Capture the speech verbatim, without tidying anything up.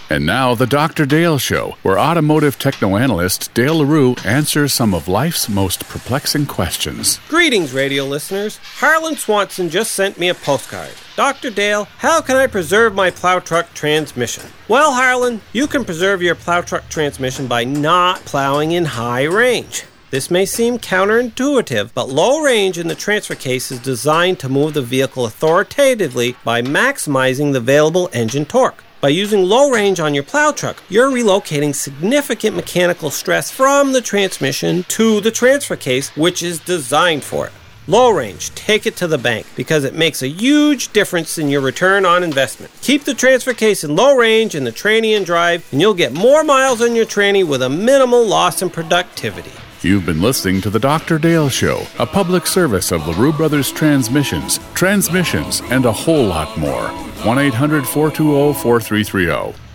And now, the Doctor Dale Show, where automotive technoanalyst Dale LaRue answers some of life's most perplexing questions. Greetings, radio listeners. Harlan Swanson just sent me a postcard. Doctor Dale, how can I preserve my plow truck transmission? Well, Harlan, you can preserve your plow truck transmission by not plowing in high range. This may seem counterintuitive, but low range in the transfer case is designed to move the vehicle authoritatively by maximizing the available engine torque. By using low range on your plow truck, you're relocating significant mechanical stress from the transmission to the transfer case, which is designed for it. Low range, take it to the bank, because it makes a huge difference in your return on investment. Keep the transfer case in low range in the tranny and drive, and you'll get more miles on your tranny with a minimal loss in productivity. You've been listening to the Doctor Dale Show, a public service of LaRue Brothers Transmissions, Transmissions, and a whole lot more. one eight hundred four two zero four three three zero.